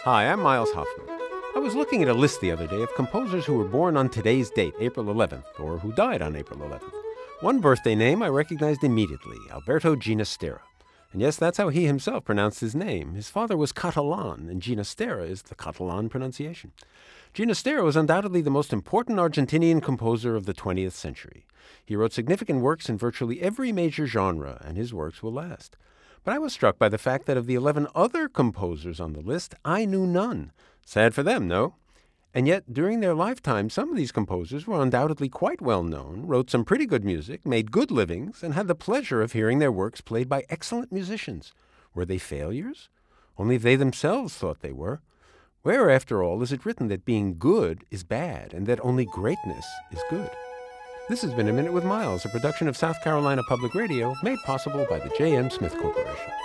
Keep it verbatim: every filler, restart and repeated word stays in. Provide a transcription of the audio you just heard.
Hi, I'm Miles Hoffman. I was looking at a list the other day of composers who were born on today's date, April eleventh, or who died on April eleventh. One birthday name I recognized immediately, Alberto Ginastera. And yes, that's how he himself pronounced his name. His father was Catalan, and Ginastera is the Catalan pronunciation. Ginastera was undoubtedly the most important Argentinian composer of the twentieth century. He wrote significant works in virtually every major genre, and his works will last. But I was struck by the fact that of the eleven other composers on the list, I knew none. Sad for them, no? And yet, during their lifetime, some of these composers were undoubtedly quite well known, wrote some pretty good music, made good livings, and had the pleasure of hearing their works played by excellent musicians. Were they failures? Only they themselves thought they were. Where, after all, is it written that being good is bad, and that only greatness is good? This has been A Minute with Miles, a production of South Carolina Public Radio, made possible by the J M. Smith Corporation.